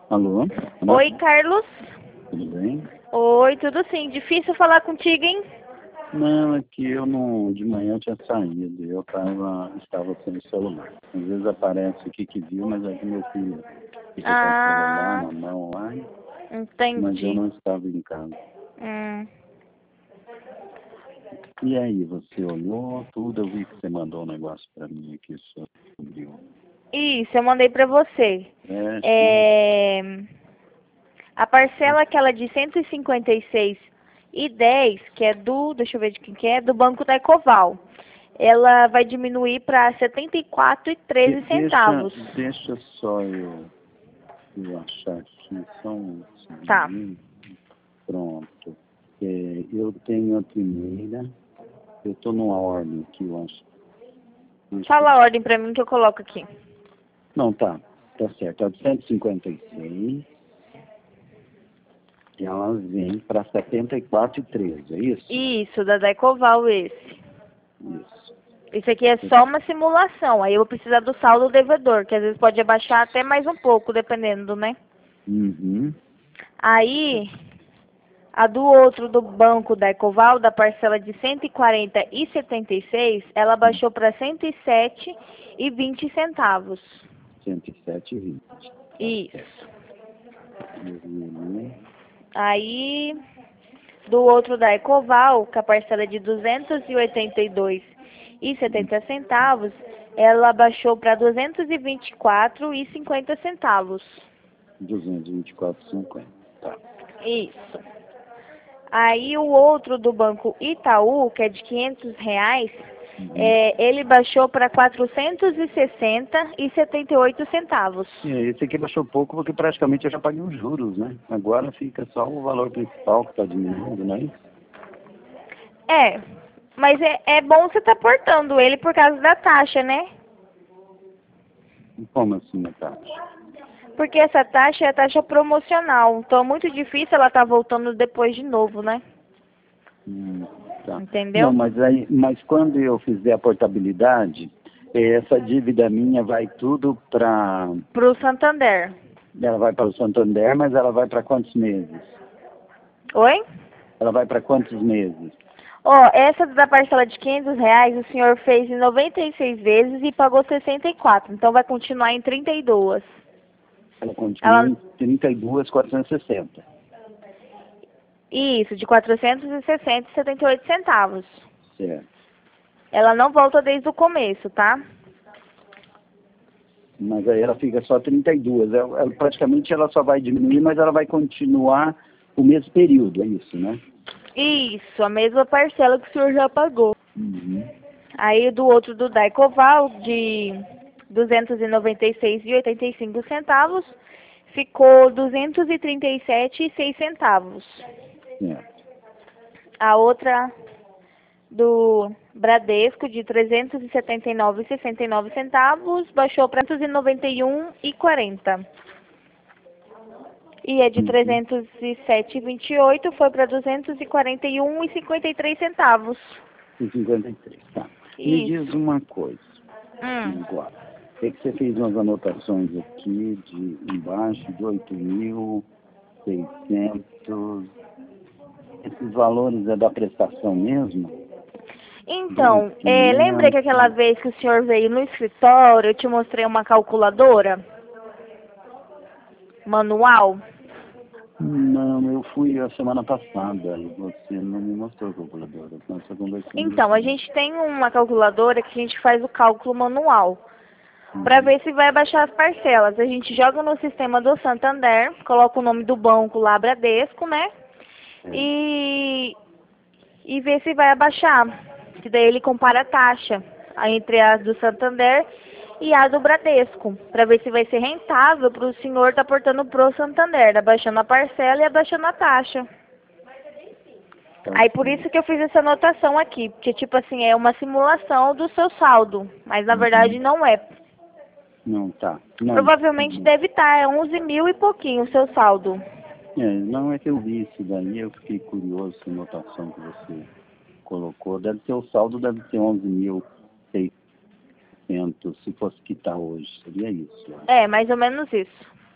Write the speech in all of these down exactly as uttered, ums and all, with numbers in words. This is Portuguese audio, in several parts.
Alô? Oi, Carlos. Tudo bem? Oi, tudo sim. Difícil falar contigo, hein? Não, é que eu não, de manhã eu tinha saído, eu tava, estava sem o celular. Às vezes aparece aqui que viu, mas é que meu filho fica com o celular Ah, na mão lá, mas eu entendi. não estava em casa. Hum. E aí, você olhou tudo? Eu vi que você mandou um negócio pra mim aqui sobre o Isso, eu mandei pra você. empréstimo. É... A parcela aquela de cento e cinquenta e seis e dez, que é do, deixa eu ver de quem que é, do Banco da Ecoval. Ela vai diminuir para setenta e quatro e De- treze deixa, centavos. deixa só eu, eu achar aqui, só um Tá. segundinho. Pronto. É, eu tenho a primeira. Eu estou numa ordem aqui, eu acho. Deixa Fala eu- a ordem pra mim que eu coloco aqui. Não, tá. Tá certo. A de cento e cinquenta e seis, e ela vem para setenta e quatro e treze, é isso? Isso, da da Ecoval esse. Isso. Isso aqui é só uma simulação. Aí eu vou precisar do saldo devedor, que às vezes pode abaixar até mais um pouco, dependendo, né? Uhum. Aí, a do outro do banco da Ecoval, da parcela de cento e quarenta e setenta e seis, ela baixou para cento e sete e vinte centavos. cento e sete e vinte. Tá certo. Isso. Eu vi ali. Aí, do outro da Ecoval, com a parcela de duzentos e oitenta e dois e setenta centavos, ela baixou para duzentos e vinte e quatro e cinquenta centavos. duzentos e vinte e quatro e cinquenta. Tá. Isso. Aí o outro do Banco Itaú, que é de quinhentos reais, Uhum. é, ele baixou para quatrocentos e sessenta e setenta e oito centavos. E esse aqui baixou pouco porque praticamente eu já paguei os juros, né? Agora fica só o valor principal que está diminuindo, não é isso? É, mas é, é bom você estar portando ele por causa da taxa, né? E como assim a taxa? Porque essa taxa é a taxa promocional, então é muito difícil ela estar voltando depois de novo, né? Hum, tá. Não, Entendeu? mas aí, mas quando eu fizer a portabilidade, eh, essa dívida minha vai tudo para, Pro Santander. ela vai para o Santander, mas ela vai para quantos meses? Oi? Ela vai para quantos meses? Ó, essa da parcela de quinhentos reais o senhor fez em noventa e seis vezes e pagou sessenta e quatro, então vai continuar em trinta e dois. Ela continua Ela, em trinta e dois mil quatrocentos e sessenta. isso, de quatrocentos e sessenta e setenta e oito centavos. Certo. Ela não volta desde o começo, tá? Mas aí ela fica só trinta e dois. Ela, ela- praticamente ela só vai diminuir, mas ela vai continuar o mesmo período, é isso, né? Isso, a mesma parcela que o senhor já pagou. Uhum. Aí do outro do Daicoval, de duzentos e noventa e seis e oitenta e cinco centavos, ficou duzentos e trinta e sete e seis centavos. Certo. A outra do Bradesco, de trezentos e setenta e nove e sessenta e nove centavos, baixou para trezentos e noventa e um e quarenta. E a de Uhum. trezentos e sete e vinte e oito foi para duzentos e quarenta e um e cinquenta e três centavos. E cinquenta e três, tá. Me diz Isso. uma coisa. Hum. Agora, é que você fez umas anotações aqui de embaixo de oito mil e seiscentos. Esses valores é da prestação mesmo? Então, é, lembra que aquela dois mil e quinhentos. vez que o senhor veio no escritório, eu te mostrei uma calculadora manual? Não, eu fui a semana passada e você não me mostrou a calculadora. Nós só conversamos Então, a aqui. gente tem uma calculadora que a gente faz o cálculo manual, para Uhum. ver se vai baixar as parcelas. A gente joga no sistema do Santander, coloca o nome do banco lá, Bradesco, né? É. E, e vê se vai abaixar. Que daí ele compara a taxa entre as do Santander e a do Bradesco, para ver se vai ser rentável para o senhor estar portando pro Santander, abaixando a parcela e abaixando a taxa. Tá Aí por certo. isso que eu fiz essa anotação aqui, porque tipo assim, é uma simulação do seu saldo, mas na verdade Uhum. não é. Não, tá. Não. Provavelmente deve estar, é onze mil e pouquinho o seu saldo. É, não é que eu vi isso daí, eu fiquei curioso com a anotação que você colocou. Deve ser o saldo, deve ser onze mil e seiscentos, se fosse quitar hoje. Seria isso, eu acho. É, mais ou menos isso.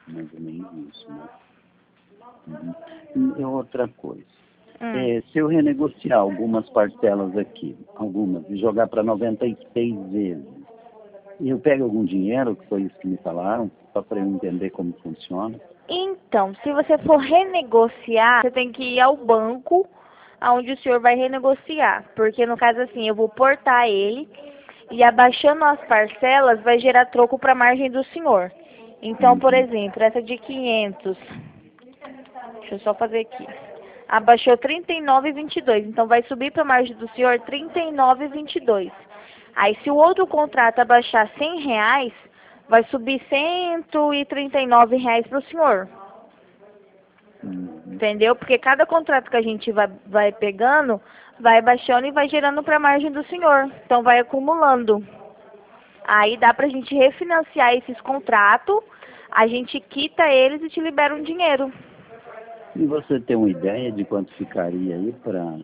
mais ou menos isso, né? Uhum. E outra coisa, Hum. é, se eu renegociar algumas parcelas aqui, algumas, e jogar para noventa e seis vezes, eu pego algum dinheiro, que foi isso que me falaram, só para eu entender como funciona? Então, se você for renegociar, você tem que ir ao banco onde o senhor vai renegociar. Porque no caso assim, eu vou portar ele e abaixando as parcelas vai gerar troco para a margem do senhor. Então, por Uhum. exemplo, essa de quinhentos, deixa eu só fazer aqui. Abaixou trinta e nove e vinte e dois, então vai subir para a margem do senhor trinta e nove e vinte e dois. Aí se o outro contrato abaixar cem reais, vai subir cento e trinta e nove reais para o senhor. Uhum. Entendeu? Porque cada contrato que a gente vai, vai pegando, vai baixando e vai gerando para a margem do senhor. Então vai acumulando. Aí dá pra gente refinanciar esses contratos, a gente quita eles e te libera um dinheiro. E você tem uma ideia de quanto ficaria aí para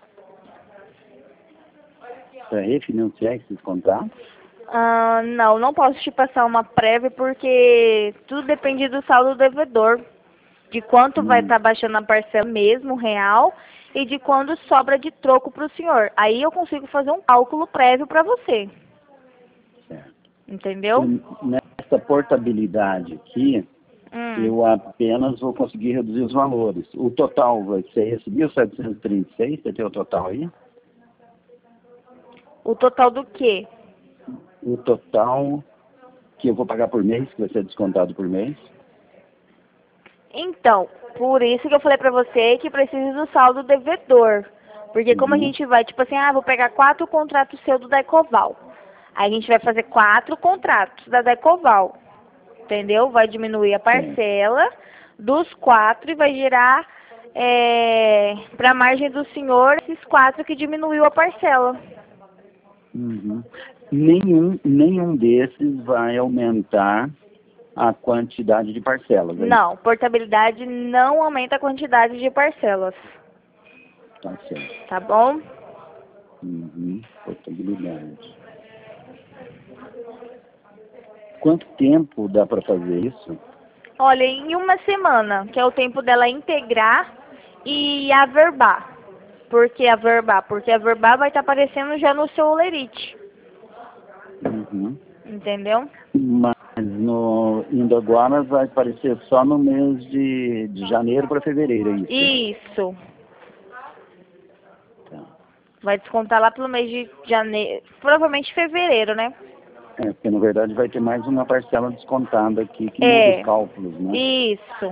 para refinanciar esses contratos? Ah, não, não posso te passar uma prévia porque tudo depende do saldo do devedor. De quanto vai Hum, estar baixando a parcela mesmo, real, e de quando sobra de troco para o senhor. Aí eu consigo fazer um cálculo prévio para você. certo. Entendeu? E nessa portabilidade aqui, Hum. eu apenas vou conseguir reduzir os valores. O total vai ser esse mil setecentos e trinta e seis, você tem o total aí? O total do quê? O total que eu vou pagar por mês, que vai ser descontado por mês. Então, por isso que eu falei pra você que precisa do saldo devedor. Porque como a Uhum. gente vai, tipo assim, ah, vou pegar quatro contratos seus do Decoval. Aí a gente vai fazer quatro contratos da Decoval. Entendeu? Vai diminuir a Certo. parcela dos quatro e vai gerar é, para a margem do senhor esses quatro que diminuiu a parcela. Uhum. Nenhum, nenhum desses vai aumentar a quantidade de parcelas, é isso? Não, portabilidade não aumenta a quantidade de parcelas. Tá certo. Tá bom? Uhum. Portabilidade. Quanto tempo dá para fazer isso? Olha, em uma semana, que é o tempo dela integrar e averbar. Por que averbar? Porque averbar vai estar aparecendo já no seu olerite. Uhum. Entendeu? Mas no, indo agora vai aparecer só no mês de, de janeiro para fevereiro, é isso? Isso. Tá. Vai descontar lá pelo mês de janeiro, provavelmente fevereiro, né? É, porque na verdade vai ter mais uma parcela descontada aqui que muda os É, cálculos, né? isso.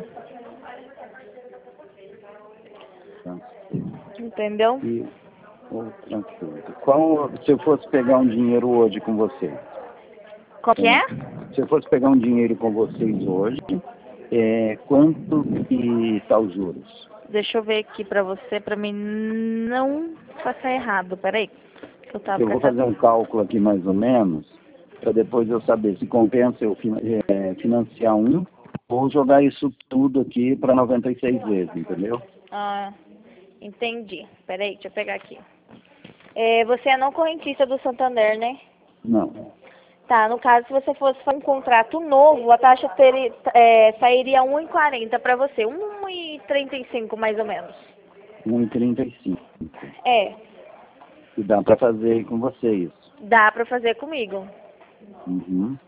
Tá. Entendeu? E outra coisa. Qual, se eu fosse pegar um dinheiro hoje com você, Qual que é, é? se eu fosse pegar um dinheiro com vocês hoje, é, quanto que tá os juros? Deixa eu ver aqui pra você, pra mim não passar errado. Peraí. Que eu tava Eu com vou essa... fazer um cálculo aqui mais ou menos, para depois eu saber se compensa eu fin- é, financiar um ou jogar isso tudo aqui para noventa e seis vezes, entendeu? Ah, entendi. Peraí, deixa eu pegar aqui. É, você é não correntista do Santander, né? Não, Tá, no caso, se você fosse fazer um contrato novo, a taxa teria, é, sairia um e quarenta pra você. um e trinta e cinco mais ou menos. um e trinta e cinco. É, E dá para fazer com vocês. dá pra fazer comigo. Uhum.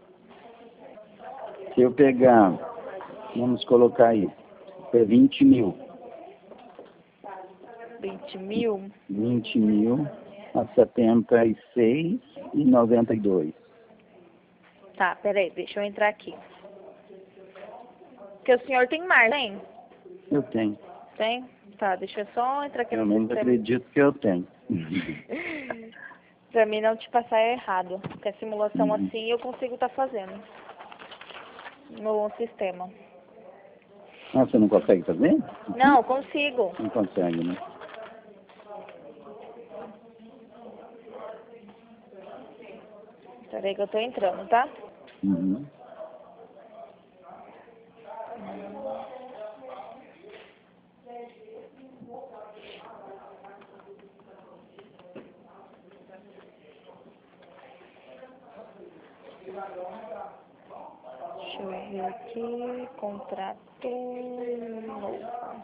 Se eu pegar, vamos colocar aí, é vinte mil. vinte mil? vinte mil a setenta e seis e noventa e dois. Tá, peraí, deixa eu entrar aqui. Porque o senhor tem mar, tem? Eu tenho. Tem? Tá, deixa eu só entrar aqui Pelo no menos sistema. acredito que eu tenho. Pra mim não te passar errado. Porque a simulação Uhum. assim eu consigo estar fazendo no sistema. Ah, você não consegue fazer? Não, consigo. Não consegue, né? Peraí que eu tô entrando, tá? Uhum. Deixa eu ver. ver aqui, contrato novo.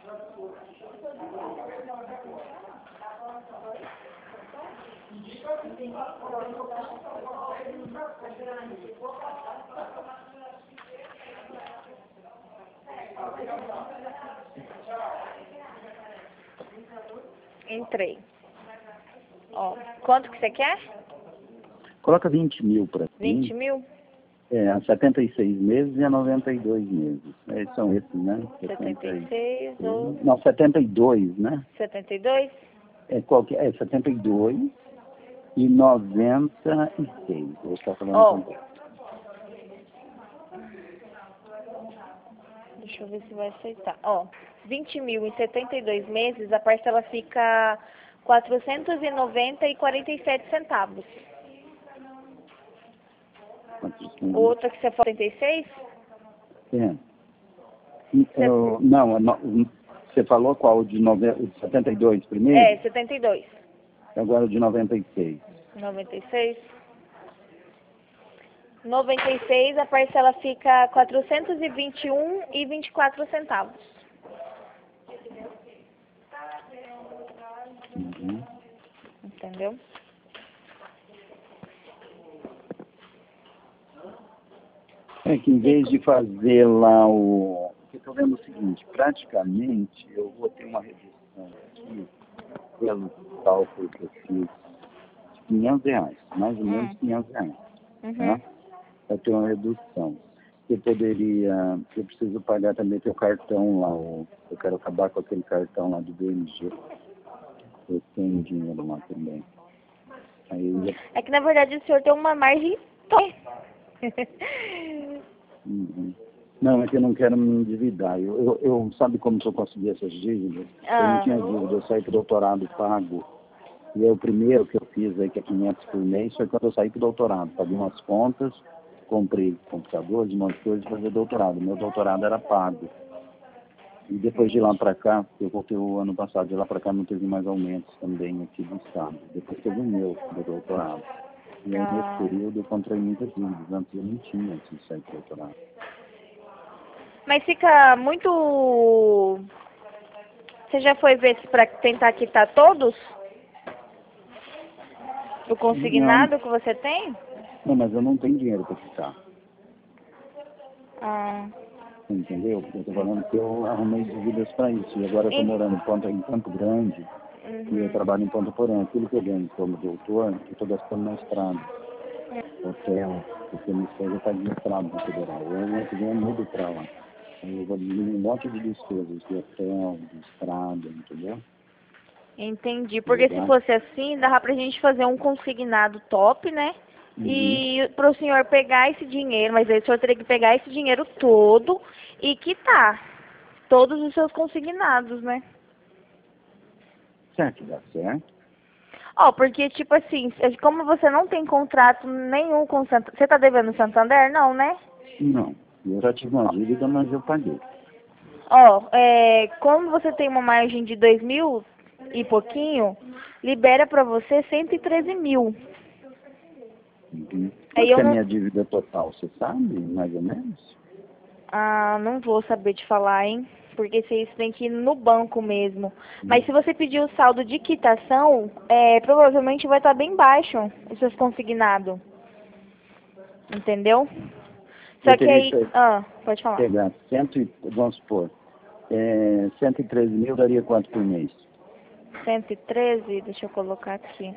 Entrei. Ó, quanto que você quer? Coloca vinte mil para vinte mil? É, a setenta e seis meses e a noventa e dois meses. É, são esses, né? setenta e seis ou... Não, setenta e dois, né? setenta e dois? É, qual que é? É setenta e dois e noventa e seis. Eu estou falando Ó, também. deixa eu ver se vai aceitar. Ó, vinte mil em setenta e dois meses, a parcela fica quatrocentos e noventa e quarenta e sete centavos. Outra que você falou, setenta e seis? É. Eu, não, é no- você falou qual? De noventa, setenta e dois primeiro? É, setenta e dois. Agora o de noventa e seis. noventa e seis. noventa e seis, a parcela fica quatrocentos e vinte e um e vinte e quatro centavos. Uhum. Entendeu? É que em vez de fazer lá o... Eu estou vendo o seguinte, praticamente eu vou ter uma redução aqui, pelo cálculo que eu fiz, de quinhentos reais, mais ou menos Hum. quinhentos reais. Uhum. Tá? Vai ter uma redução. Eu poderia, eu preciso pagar também teu cartão lá, o, eu quero acabar com aquele cartão lá do B M G. Eu tenho dinheiro lá também. Aí eu ia... É que na verdade o senhor tem uma margem top. Uhum. Não, é que eu não quero me endividar. Eu, eu, eu sabe como que eu consegui essas dívidas? Eu não Ah. tinha dívida, eu saí pro doutorado pago. E aí, o primeiro que eu fiz aí, que é quinhentos por mês, foi quando eu saí pro doutorado. Paguei umas contas, comprei computadores, um monte de coisa para fazer doutorado. Meu doutorado era pago. E depois de lá para cá, eu voltei o ano passado, de lá para cá não teve mais aumentos também aqui do estado. Depois teve o meu, do doutorado. E aí, nesse Ah. período, eu comprei muitas dívidas. Antes eu não tinha, antes de sair pro doutorado. Mas fica muito... Você já foi ver se para tentar quitar todos? O consignado Não, que você tem? não, mas eu não tenho dinheiro para ficar. Ah. Entendeu? Eu estou falando que eu arrumei dívidas para isso. E agora eu estou E- morando em, Ponta, em Campo Grande e eu Uhum. trabalho em Ponta Porã. Aquilo que eu ganho como doutor, eu estou gastando na estrada. Hotel, porque minha esposa está de estrada no federal. Eu ano que vem eu mudo para lá. Aí eu vou diminuir um monte de despesas de hotel, de estrada, entendeu? Entendi. Porque se Verdade? fosse assim, dava pra gente fazer um consignado top, né? Uhum. E pro senhor pegar esse dinheiro, mas aí o senhor teria que pegar esse dinheiro todo e quitar todos os seus consignados, né? Será que dá certo? Ó, porque, tipo assim, como você não tem contrato nenhum com o Santander... Você tá devendo o Santander? Não, né? Não. Eu já tive uma dívida, mas eu paguei. Ó, é, como você tem uma margem de dois mil e pouquinho, libera pra você cento e treze mil. Uhum. Aí Quanto que eu é a não... minha dívida total, você sabe, mais ou menos? Ah, não vou saber te falar, hein? Porque isso tem que ir no banco mesmo. Mas se você pedir o saldo de quitação, é, provavelmente vai estar bem baixo os seus consignados. Entendeu? Só Eu que teria aí... que Ah, pode falar. pegar cento, e- vamos supor, é, cento e treze mil daria quanto por mês? cento e treze, deixa eu colocar aqui.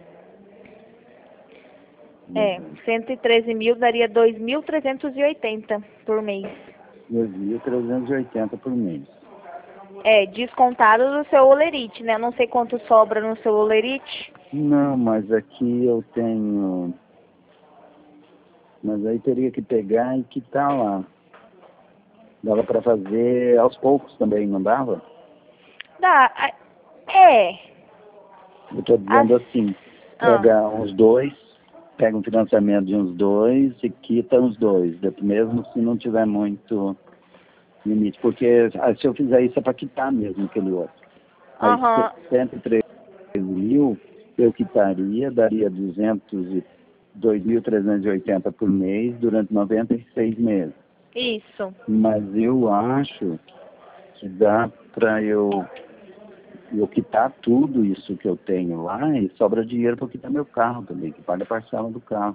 É, Uhum. cento e treze mil daria dois mil trezentos e oitenta por mês. dois mil trezentos e oitenta por mês. É, descontado do seu olerite, né? Eu não sei quanto sobra no seu olerite. Não, mas aqui eu tenho... Mas aí teria que pegar e quitar lá. Dava para fazer aos poucos também, não dava? Dá, a- é. Eu estou As, dizendo assim, ah, pega uns dois, pega um financiamento de uns dois e quita os dois, mesmo se não tiver muito limite. Porque ah, se eu fizer isso é para quitar mesmo aquele outro. Aí aham. cento e treze mil eu quitaria, daria duzentos e dois mil trezentos e oitenta por mês durante noventa e seis meses. Isso. Mas eu acho que dá para eu, eu quitar tudo isso que eu tenho lá e sobra dinheiro para quitar meu carro também, que paga a parcela do carro.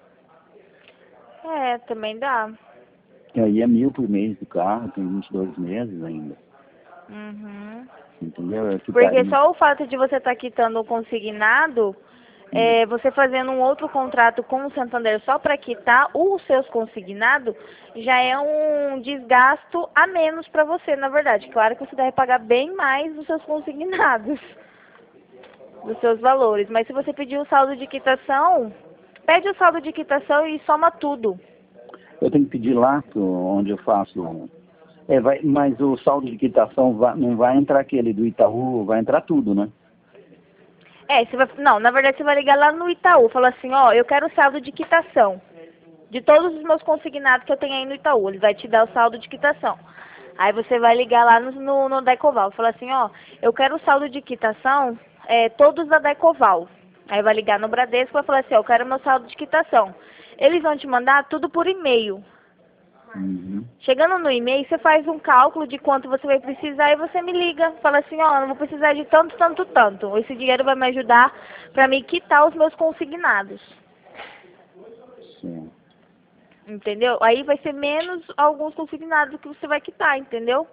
É, também dá. E aí é mil por mês do carro, tem vinte e dois meses ainda. Uhum. Entendeu? Eu Porque quitaria. só o fato de você estar quitando o consignado, Hum. é, você fazendo um outro contrato com o Santander só para quitar os seus consignados, já é um desgasto a menos para você, na verdade. Claro que você deve pagar bem mais dos seus consignados, dos seus valores. Mas se você pedir o saldo de quitação, pede o saldo de quitação e soma tudo. Eu tenho que pedir lá pro- onde eu faço. É, vai, mas o saldo de quitação vai- não vai entrar aquele do Itaú, vai entrar tudo, né? É, você vai, não, na verdade você vai ligar lá no Itaú, fala assim, ó, eu quero o saldo de quitação de todos os meus consignados que eu tenho aí no Itaú. Ele vai te dar o saldo de quitação. Aí você vai ligar lá no, no, no Daicoval, fala assim, ó, eu quero o saldo de quitação, é, todos da Daicoval. Aí vai ligar no Bradesco e vai falar assim, ó, eu quero meu saldo de quitação. Eles vão te mandar tudo por e-mail. Uhum. Chegando no e-mail, você faz um cálculo de quanto você vai precisar e você me liga. Fala assim, ó, eu vou precisar de tanto, tanto, tanto. Esse dinheiro vai me ajudar para me quitar os meus consignados. Sim. Entendeu? Aí vai ser menos alguns consignados que você vai quitar, entendeu?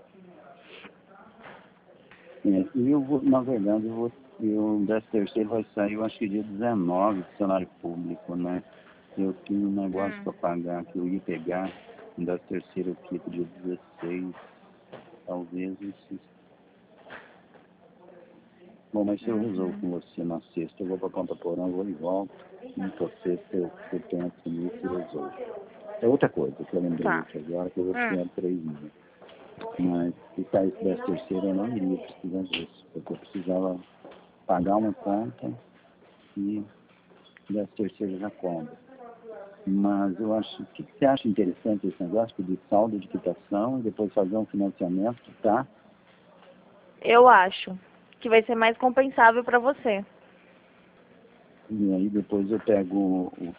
É, e eu vou, na verdade, eu vou, eu, décimo terceiro vai sair, eu acho que dia dezenove, funcionário público, né? Eu tinha um negócio Hum. para pagar, que eu ia pegar, um décimo terceiro eu quito dia dezesseis, talvez isso. Bom, mas se eu resolvo Uhum. com você na sexta, eu vou para Ponta Porã, vou e volto. Quinta, sexta, eu, eu penso nisso e resolvo. É outra coisa que eu lembrei Tá. aqui agora, que eu vou Hum. precisar de três mil. Mas se saísse décimo terceiro, eu não iria precisar disso, porque eu precisava pagar uma conta e décimo terceiro já cobra. Mas eu acho, o que você acha interessante esse negócio? Pedir saldo de quitação e depois fazer um financiamento, tá? Eu acho que vai ser mais compensável para você. E aí depois eu pego o.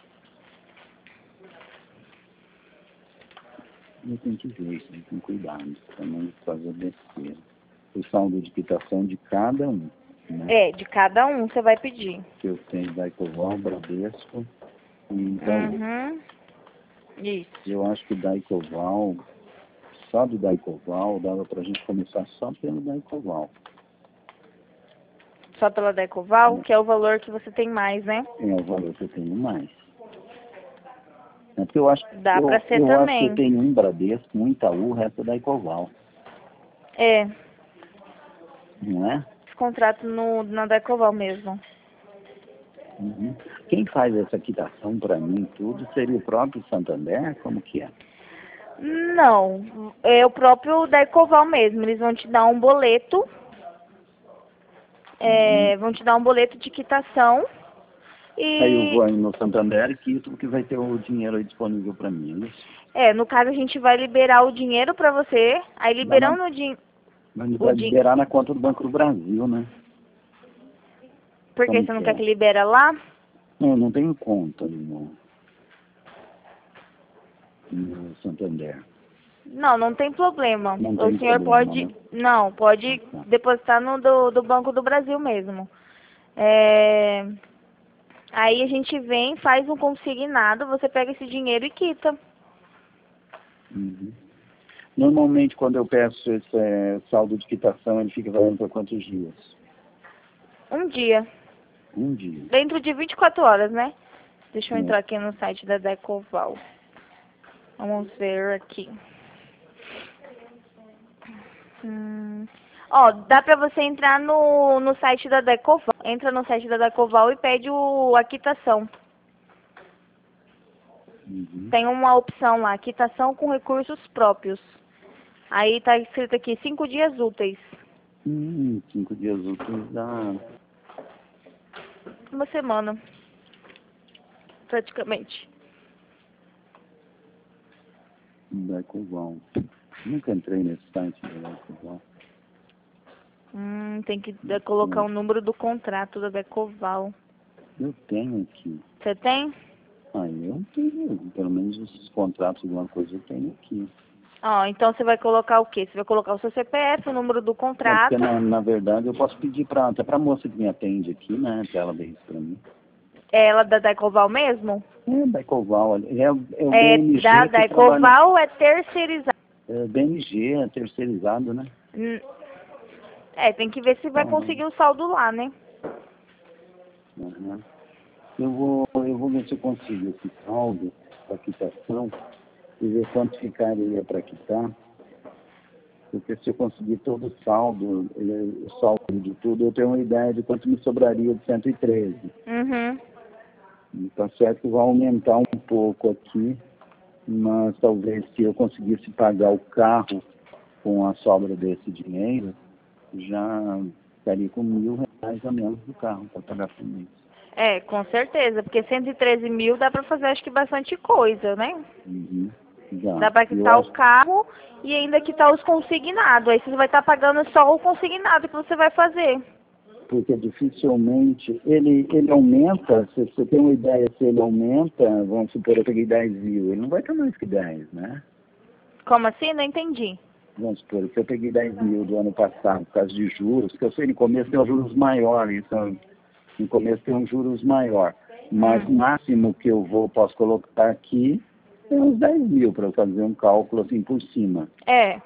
Eu tenho que ver isso, eu tenho cuidado, para não fazer besteira. O saldo de quitação de cada um, né? É, de cada um você vai pedir. Que eu tenho da Ecoval, Bradesco e Itaú. Uhum. Isso. Eu acho que o Daicoval, só do Daicoval, dava pra gente começar só pelo Daicoval. Só pela Decoval, Né? que é o valor que você tem mais, né? É o valor que eu tenho mais. É porque eu acho, Dá eu, pra ser eu acho que eu também. tenho um Bradesco, um Itaú, o resto é Daicoval, É, não é? esse contrato no, na Decoval mesmo. Uhum. Quem faz essa quitação para mim tudo seria o próprio Santander? Como que é? Não, é o próprio Decoval mesmo. Eles vão te dar um boleto, Uhum. é, vão te dar um boleto de quitação Aí eu vou e, aí no Santander e quito que vai ter o dinheiro aí disponível para mim, é isso? é, no caso a gente vai liberar o dinheiro pra você, aí Lá na, liberando o dinheiro, mas o vai din liberar na conta do Banco do Brasil, né? porque Como você não que quer é? que libera lá? Não, não tenho conta no, no Santander. Não, não tem problema. Não O tem senhor problema, pode, né? não, pode Tá. depositar no do, do Banco do Brasil mesmo. É, aí a gente vem, faz um consignado, você pega esse dinheiro e quita. Uhum. Normalmente, quando eu peço esse é, saldo de quitação, ele fica valendo por quantos dias? Um dia, Um dia. dentro de vinte e quatro horas, né? Deixa eu É. entrar aqui no site da Decoval. Vamos ver aqui. Hum. Ó, dá pra você entrar no, no site da Decoval. Entra no site da Decoval e pede o, a quitação. Uhum. Tem uma opção lá, quitação com recursos próprios. Aí tá escrito aqui, cinco dias úteis. Hum, cinco dias úteis dá. Uma semana, praticamente. Da Ecoval. Nunca entrei nesse site da Ecoval. Hum, tem que eh, colocar o número do contrato da Decoval. Eu tenho aqui. Você tem? Aí eu tenho, pelo menos esses contratos, alguma coisa eu tenho aqui. Ó, então você vai colocar o quê? Você vai colocar o seu C P F, o número do É, contrato. porque na, na verdade eu posso pedir pra, até pra moça que me atende aqui, né, que ela dê isso pra mim. É ela da Decoval mesmo? É, da Ecoval, é, é o É B M da G que trabalha. Decoval ou é terceirizado? É, B M G é terceirizado, né? Hum, É, tem que ver se vai Então, conseguir o saldo lá, né? uhum. eu, vou, eu vou ver se eu consigo esse saldo para quitação e ver quanto ficaria para quitar. Porque se eu conseguir todo o saldo, eh, o saldo de tudo, eu tenho uma ideia de quanto me sobraria de cento e treze. Uhum. Está certo que vai aumentar um pouco aqui, mas talvez se eu conseguisse pagar o carro com a sobra desse dinheiro, já estaria com mil reais a menos do carro para pagar por mês. É, com certeza, porque cento e treze mil dá pra fazer acho que bastante coisa, né? Uhum. Já. Dá pra Eu quitar o acho carro e ainda quitar os consignados. Aí você vai estar pagando só o consignado que você vai fazer. porque dificilmente ele, ele aumenta, se você tem uma ideia, se ele aumenta, vamos supor, eu peguei dez mil, ele não vai ter mais que dez, né? Como assim? Não entendi. Vamos supor, se eu peguei dez mil do ano passado por causa de juros, que eu sei no começo tem os juros maiores, então no começo tem uns juros maior, mas o Hum. máximo que eu vou, posso colocar aqui é uns dez mil para eu fazer um cálculo assim por cima. É.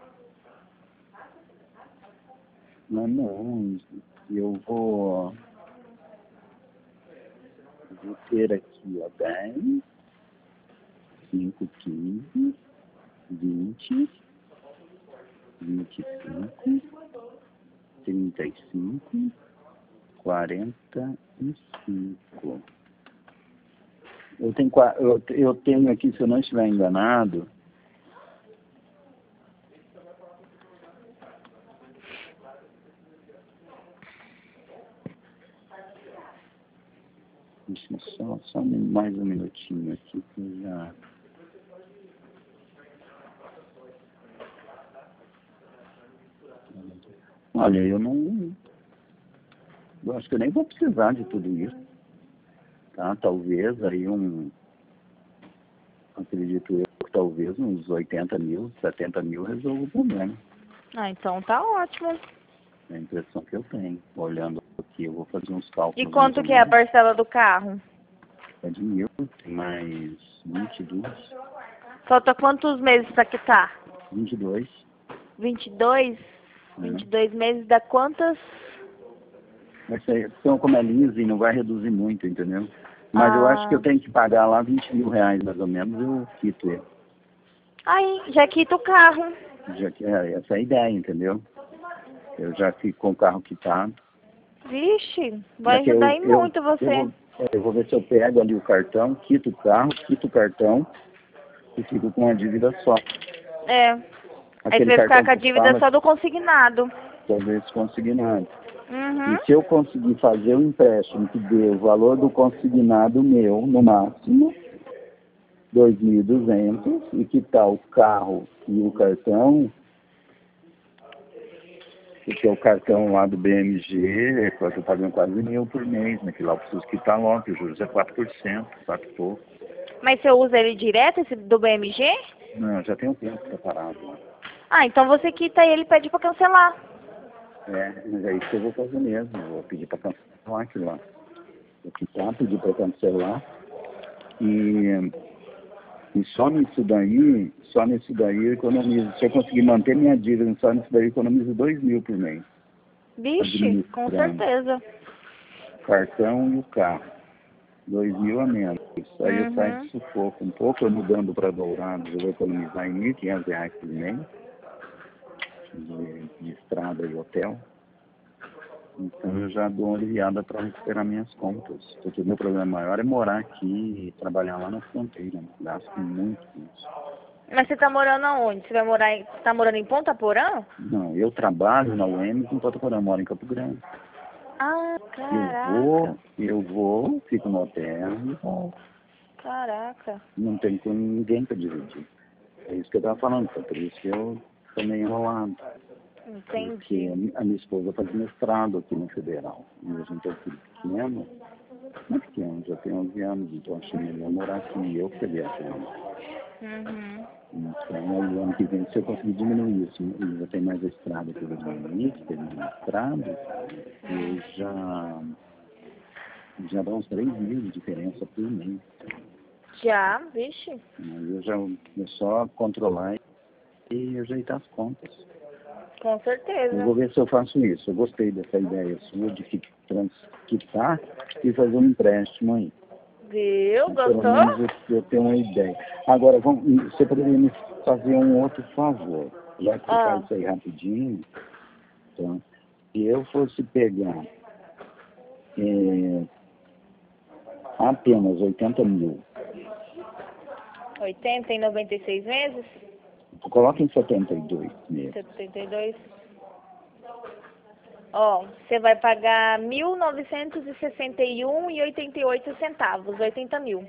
Mas não, eu vou, vou ter aqui, ó, dez, cinco, quinze, vinte, vinte e cinco, trinta e cinco, quarenta e cinco. Eu tenho, qua- eu, eu tenho aqui, se eu não estiver enganado, deixa eu só, só um- mais um minutinho aqui que eu já. Olha, eu não. Eu acho que eu nem vou precisar de tudo isso, tá? Talvez aí um. Acredito eu que talvez uns oitenta mil, setenta mil resolva o problema. Ah, então tá ótimo. É a impressão que eu tenho. Olhando aqui, eu vou fazer uns E cálculos mais quanto ou que é a menos. parcela do carro? É de mil, tem mais vinte e dois. Falta quantos meses pra quitar? vinte e dois. vinte e dois? vinte e Né? dois meses dá quantas? Vai ser, então, como é leasing, não vai reduzir muito, entendeu? Mas eu acho que Ah, eu tenho que pagar lá vinte mil reais, mais ou menos, eu quito ele. aí, já quita o carro. Já que é, essa é a ideia, entendeu? Eu já fico com o carro quitado. Vixe, vai Daqui ajudar eu, aí eu, muito eu, você. vou, é, eu vou ver se eu pego ali o cartão, quito o carro, quito o cartão e fico com a dívida só. É. Aí você Aquele vai ficar cartão com a que dívida fala, só do consignado. talvez consignado. E Uhum. se eu conseguir fazer o empréstimo que dê o valor do consignado meu, no máximo, dois mil e duzentos, e quitar o carro e o cartão, porque o cartão lá do B M G, eu estou pagando quase mil por mês, né? Que lá eu preciso quitar logo, que o juros é quatro por cento, quatro e pouco. Mas você usa ele direto, esse do B M G? Não, já tem um tempo que tá parado lá. Ah, então você quita ele e pede pra cancelar. É, mas é isso que eu vou fazer mesmo, eu vou pedir para cancelar aquilo lá. Vou quitar, pedir para cancelar. E, e só nisso daí, só nisso daí eu economizo. Se eu conseguir manter minha dívida, só nisso daí eu economizo dois mil por mês. Vixe, com Administrando certeza. o cartão e o carro. Dois mil a menos. Aí eu saio Uhum. de sufoco um pouco, eu mudando para Dourados, eu vou economizar em mil e quinhentos reais por mês de, de estrada e hotel. Então eu já dou uma aliviada para recuperar minhas contas. Porque o meu problema maior é morar aqui e trabalhar lá na fronteira. Né? Gasto muito com isso. Mas você tá morando aonde? Você vai morar em... Você tá morando em Ponta Porã? Não, eu trabalho na U E M enquanto eu moro em Campo Grande. Ah, Eu caraca. vou, eu vou, fico no hotel e volto. Caraca. Não tem com ninguém para dividir. É isso que eu estava falando, foi por isso que eu tô meio enrolado. Porque Entendi. a minha esposa faz mestrado aqui no Federal. E a gente é um filho pequeno, Não é pequeno, já tem onze anos, então achei melhor morar aqui e eu que viajando. Uhum. Então, aí, o ano que vem, se eu conseguir diminuir isso, e já tem mais a estrada que eu vou diminuir, que tem uma estrada, eu já, já dá uns três mil de diferença por mês. Já, vixe. Aí eu já é só controlar e ajeitar as contas. Com certeza. Eu vou ver se eu faço isso. Eu gostei dessa ideia sua de que quitar e fazer um empréstimo aí. Viu? Mas, pelo Gostou? menos eu, eu tenho uma ideia. Agora, vamos, você poderia me fazer um outro favor, já que você Ah. faz isso aí rapidinho. Então, se eu fosse pegar é, apenas oitenta mil, oitenta em noventa e seis meses? coloca em setenta e dois meses. setenta e dois. Ó, você vai pagar mil novecentos e sessenta e um e oitenta e oito centavos, oitenta mil.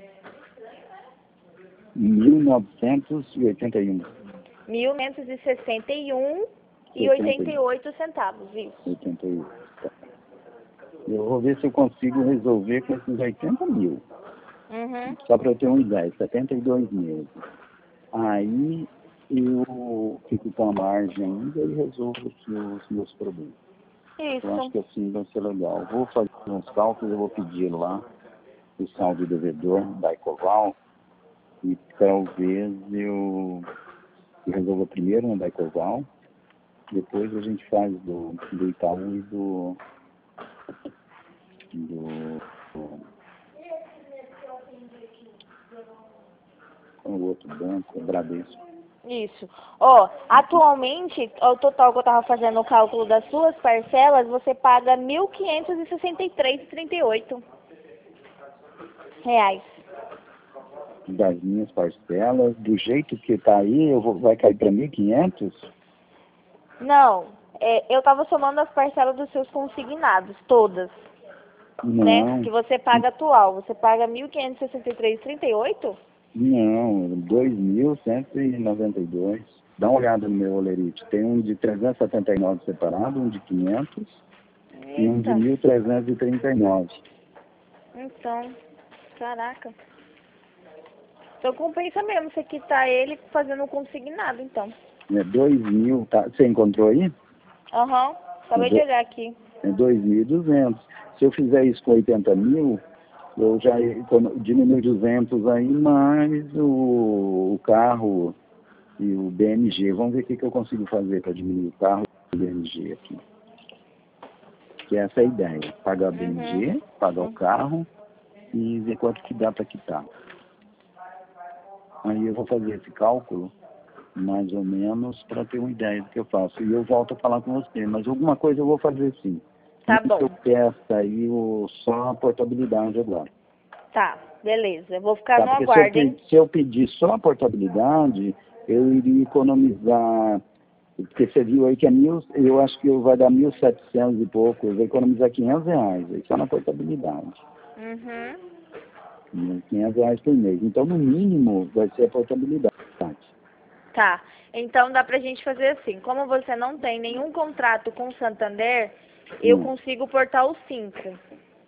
mil novecentos e oitenta e um. mil novecentos e sessenta e um e oitenta e oito centavos, isso. oitenta e oito. Tá. Eu vou ver se eu consigo resolver com esses oitenta mil. Uhum. Só para eu ter uma ideia, setenta e dois meses. Aí eu fico com a margem ainda e resolvo aqui os meus problemas. Eu acho Isso. que assim vai ser legal. Vou fazer uns cálculos, eu vou pedir lá o saldo devedor da Ecoval e talvez eu, eu resolva primeiro no da Ecoval, depois a gente faz do, do Itaú e do, do, do com o outro banco, o Bradesco. Isso. Ó, atualmente, o total que eu tava fazendo o cálculo das suas parcelas, você paga mil quinhentos e sessenta e três e trinta e oito reais. Das minhas parcelas, do jeito que está aí, eu vou, vai cair para mil e quinhentos? Não, é, eu tava somando as parcelas dos seus consignados, todas, né? Não, Que você paga atual. Você paga mil quinhentos e sessenta e três e trinta e oito? não, dois mil cento e noventa e dois. Dá uma olhada no meu olerite. Tem um de trezentos e setenta e nove separado, um de quinhentos e um de Eita. mil trezentos e trinta e nove. Então, caraca. Então compensa mesmo você quitar ele fazendo o consignado, então. É dois mil, tá? Você encontrou aí? Aham, acabei de olhar aqui. É dois mil e duzentos. Se eu fizer isso com oitenta mil, eu já econo- diminuo duzentos aí, mais o, o carro e o B M G. Vamos ver o que, que eu consigo fazer para diminuir o carro e o B M G aqui. Que essa é a ideia. Pagar o B M G, Uhum. pagar Uhum. o carro e ver quanto que dá para quitar. Aí eu vou fazer esse cálculo, mais ou menos, para ter uma ideia do que eu faço. E eu volto a falar com você. Mas alguma coisa eu vou fazer sim. Tá Não que eu bom. peça aí o, só a portabilidade agora. Tá, beleza. Eu vou ficar Tá, no porque se eu, aguardo, hein? pe- se eu pedir só a portabilidade, eu iria economizar, porque você viu aí que é mil, eu acho que vai dar mil e setecentos e pouco, eu vou economizar quinhentos reais, aí só na portabilidade. Uhum. quinhentos reais por mês. Então, no mínimo, vai ser a portabilidade. Tá. Então dá pra gente fazer assim. Como você não tem nenhum contrato com o Santander, eu Hum. consigo portar os cinco.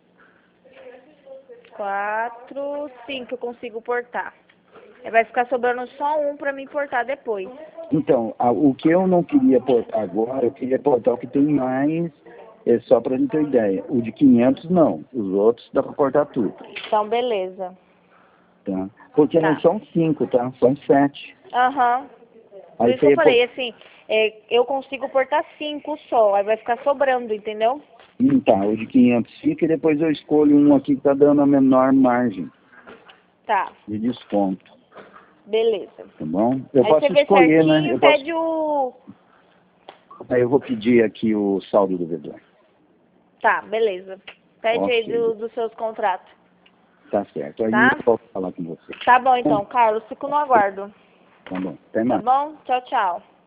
Quatro, cinco eu consigo portar. Aí vai ficar sobrando só um pra me portar depois. Então, a- o que eu não queria portar agora, eu queria portar o que tem mais, é só para a gente ter ideia. O de quinhentos não, os outros dá para portar tudo. Então, beleza. Tá? Porque Tá. não são cinco, tá? São sete. Aham. Por Aí isso que eu você falei, assim, é, eu consigo portar cinco só, aí vai ficar sobrando, entendeu? Hum, tá, o de quinhentos fica e depois eu escolho um aqui que tá dando a menor margem Tá, de desconto, beleza. tá bom? Eu Aí posso você vê escolher, né? certinho, Eu posso... pede o... Aí eu vou pedir aqui o saldo do devedor. Tá, beleza. Pede aí Ok. do, dos seus contratos. Tá certo. Aí Tá? eu posso falar com você. Tá bom então, Carlos, fico no aguardo. Tá bom. Até Tá mais. bom? Tchau, tchau.